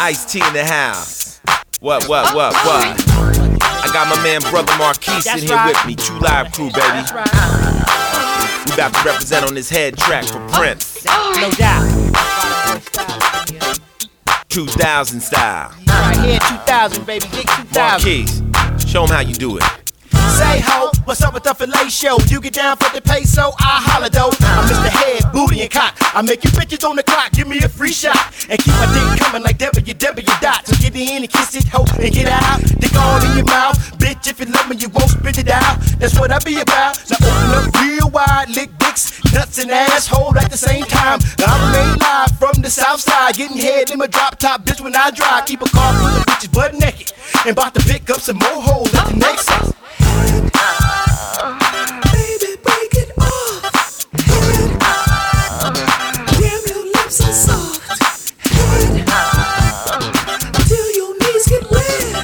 Ice-T in the house. What? I got my man, brother Marquise, in here with me. True Live Crew, baby. We about to represent on this head track for Prince. No doubt. 2000 style. Right here, 2000, baby. Big 2000. Marquise, show 'em how you do it. Say ho, what's up with the filet show? You get down for the peso, I holla though. I'm Mr. Head, Booty and Cock. I make you bitches on the clock, give me a free shot. And keep my dick coming like W dot. So get in and kiss it, ho, and get out. Dick all in your mouth, bitch, if you love me, you won't spit it out. That's what I be about. Now open up real wide, lick dicks, nuts and asshole at the same time. I'm made live from the south side, getting head in my drop top, bitch, when I drive. Keep a car full of bitches butt naked, and about to pick up some more hoes at the next set. Baby, break it off. Damn, your lips are soft. Till your knees get red.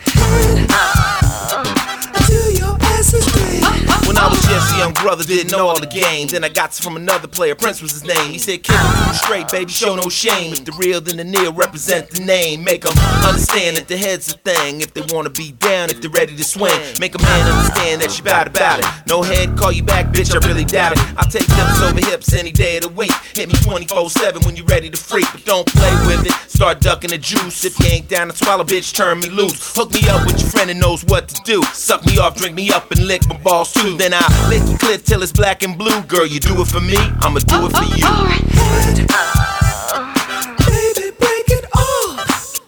Till your ass is red. When I was just a young brother, didn't know all the game. Then I got from another player, Prince was his name. He said, "Kill it straight, baby, show no shame. If the real, then the near, represent the name. Make them understand that the head's a thing. If they wanna be down, if they're ready to swing, make a man understand that you bout about it. No head, call you back, bitch, I really doubt it. I'll take lips over hips any day of the week. Hit me 24/7 when you're ready to freak, but don't play with it. Start ducking the juice. If you ain't down to swallow, bitch, turn me loose. Hook me up with your friend that knows what to do. Suck me off, drink me up, and lick my balls too. Then I'll lick your clit till it's black and blue. Girl, you do it for me, I'ma do it for you. Baby, break it off.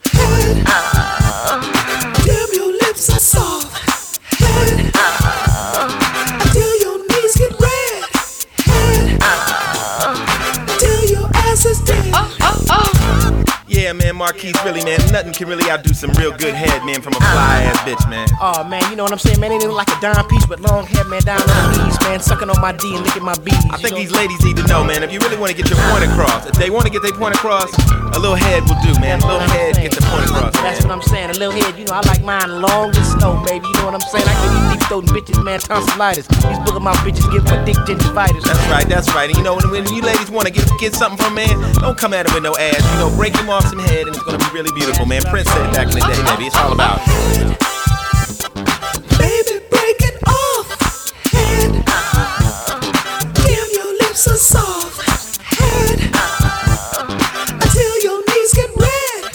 Damn, your lips are soft. Till your knees get red. Till your ass is dead. Yeah, man, Marquise, really, man, nothing can really outdo some real good head, man, from a fly-ass bitch, man. Oh man, you know what I'm saying, man? It ain't like a dime piece with long hair, man, down on the knees, man, sucking on my D and licking my beads. I think these ladies need to know, man, if you really want to get your point across, if they want to get their point across, a little head will do, man. A little head get the point across, man. That's what I'm saying, a little head, you know, I like mine long and slow, baby, you know what I'm saying? I get these deep-throating bitches, man, tonsillitis. These booger mouth bitches give my dick gingivitis. That's right, and you know, when you ladies want to get something from man, don't come at him with no ass, you know, break him off some head and it's gonna be really beautiful, man. Prince said it back in the day, baby, it's all about it. Baby, break it off. Damn, your lips are soft. Until your knees get red.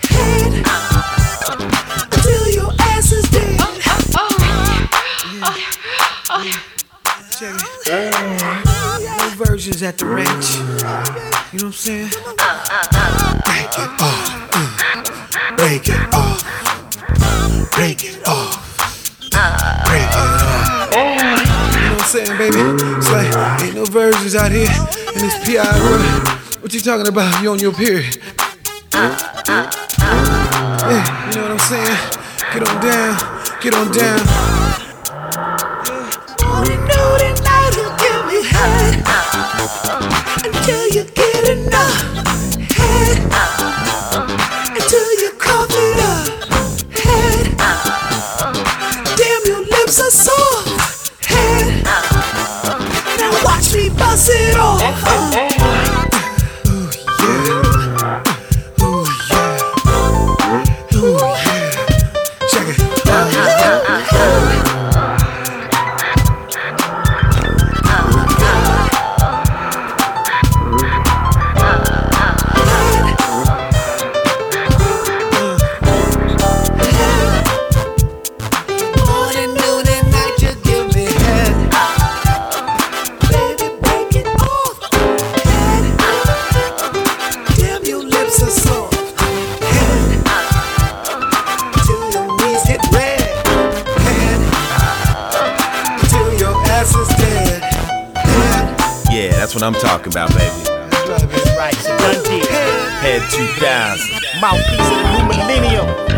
Until your ass is dead. Check it. No versions at the ranch. You know what I'm saying? Break it off. Break it off. Break it off. Break it off. You know what I'm saying, baby? It's like ain't no versions out here in this PI world. What you talking about? You on your period? Yeah, you know what I'm saying? Get on down. Get on down. Only know that night will give me head. Until you get enough head. Until you cough it up head. Damn, your lips are soft head. Now watch me bust it off. That's what I'm talking about, baby. That's right, it's a done deal. Head 2000. Mouthpiece of the new millennium.